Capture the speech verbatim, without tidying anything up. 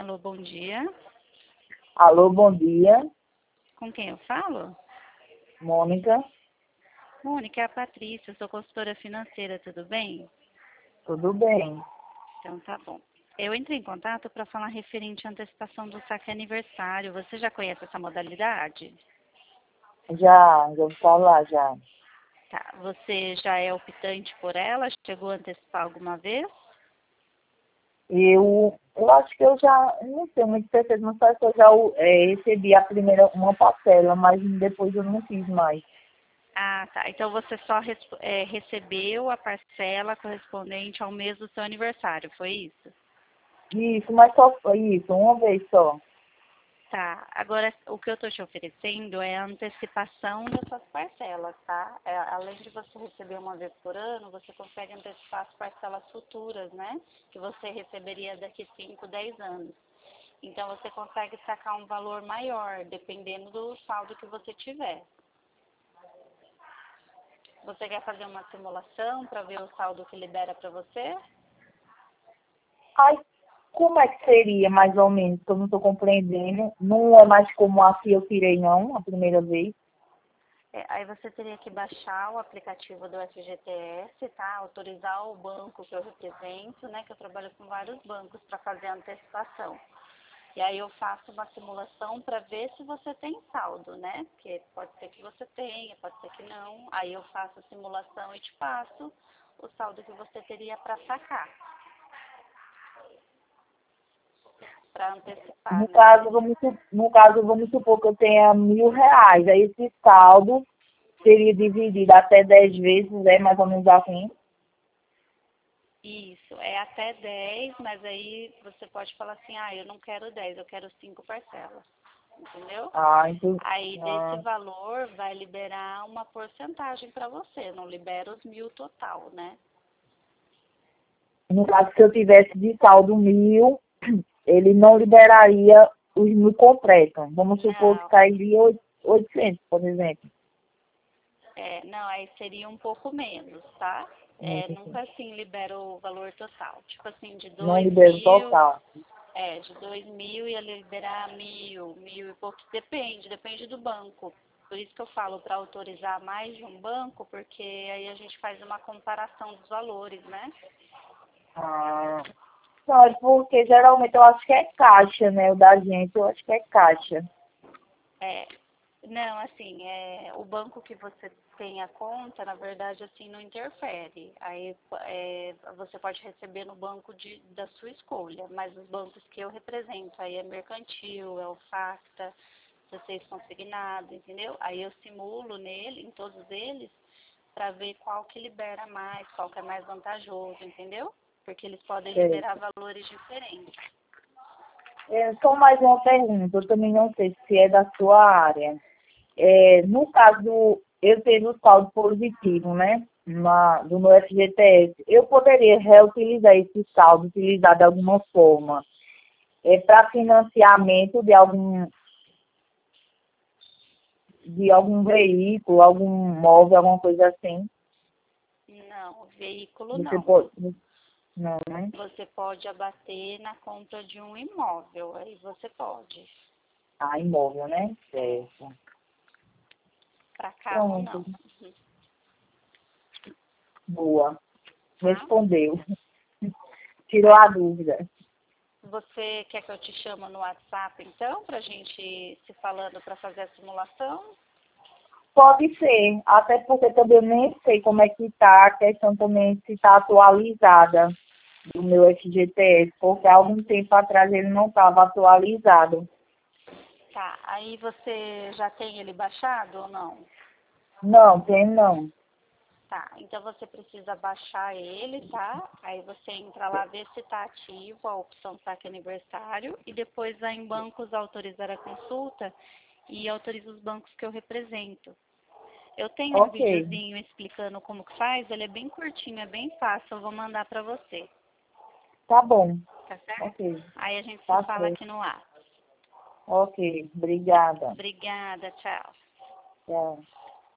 Alô, bom dia. Alô, bom dia. Com quem eu falo? Mônica, Mônica, é a Patrícia, eu sou consultora financeira, tudo bem? tudo bem? Então tá bom. Eu entrei em contato para falar referente à antecipação do saque aniversário. Você já conhece essa modalidade? Já, já vou falar já. Tá. Você já é optante por ela? Chegou a antecipar alguma vez? Eu, eu acho que eu já, não tenho muito certeza, não sei se eu já é, recebi a primeira, uma parcela, mas depois eu não fiz mais. Ah, tá. Então você só res- é, recebeu a parcela correspondente ao mês do seu aniversário, foi isso? Isso, mas só foi isso, uma vez só. Tá, agora o que eu estou te oferecendo é a antecipação dessas parcelas, tá? É, além de você receber uma vez por ano, você consegue antecipar as parcelas futuras, né? Que você receberia daqui cinco, dez anos. Então você consegue sacar um valor maior, dependendo do saldo que você tiver. Você quer fazer uma simulação para ver o saldo que libera para você? Aí, como é que seria, mais ou menos, que eu não estou compreendendo? Não é mais como a que eu tirei, não, a primeira vez? É, aí você teria que baixar o aplicativo do F G T S, tá? Autorizar o banco que eu represento, né? Que eu trabalho com vários bancos para fazer a antecipação. E aí eu faço uma simulação para ver se você tem saldo, né? Porque pode ser que você tenha, pode ser que não. Aí eu faço a simulação e te passo o saldo que você teria para sacar, para antecipar, No né? caso, vamos, su- no caso, vamos supor que eu tenha mil reais. Aí esse saldo seria dividido até dez vezes, é mais ou menos assim. Isso, é até dez, mas aí você pode falar assim, ah, eu não quero dez, eu quero cinco parcelas, entendeu? Ah, então, Aí desse ah, valor vai liberar uma porcentagem para você, não libera os mil total, né? no caso, se eu tivesse de saldo mil, ele não liberaria os mil completos. Vamos supor que Não, cairia oito- oitocentos, por exemplo. é, não, aí seria um pouco menos, tá? É, nunca assim libera o valor total. Tipo assim, de Não dois libera o mil, total. é, de dois mil ia liberar mil, mil e pouco, depende, depende do banco. Por isso que eu falo para autorizar mais de um banco, porque aí a gente faz uma comparação dos valores, né? Ah, não, é porque geralmente eu acho que é caixa, né? O da gente, eu acho que é caixa. É, não, assim, é, o banco que você tem a conta, na verdade, assim, não interfere. Aí é, você pode receber no banco de, da sua escolha, mas os bancos que eu represento, aí é Mercantil, é o Facta, C seis Consignado, entendeu? Aí eu simulo nele, em todos eles, para ver qual que libera mais, qual que é mais vantajoso, entendeu? Porque eles podem É. liberar valores diferentes. É, só mais uma pergunta, eu também não sei se é da sua área. É, no caso, eu tenho o saldo positivo, né? Na, do meu F G T S, eu poderia reutilizar esse saldo, utilizar de alguma forma, é, para financiamento de algum, de algum veículo, algum móvel, alguma coisa assim. Não, veículo Você não. pode, não, né? Você pode abater na compra de um imóvel, aí você pode. Ah, imóvel, né? É, Certo. para carro Pronto, não, boa. tá? Respondeu. Tirou Aí, a dúvida. você quer que eu te chame no WhatsApp então, pra gente se falando para fazer a simulação? Pode ser, até porque também eu nem sei como é que está a questão também se está atualizada do meu F G T S, porque há algum tempo atrás ele não estava atualizado. Tá, aí você já tem ele baixado ou não? Não, tem não. Tá, então você precisa baixar ele, tá? Aí você entra lá, vê se está ativo a opção saque aniversário e depois vai em bancos autorizar a consulta e autoriza os bancos que eu represento. Eu tenho um Ok, videozinho explicando como que faz, ele é bem curtinho, é bem fácil, eu vou mandar pra você, tá bom. tá certo? Ok, Aí a gente se tá fala certo. aqui no ar. Ok, obrigada. Obrigada, tchau. Tchau.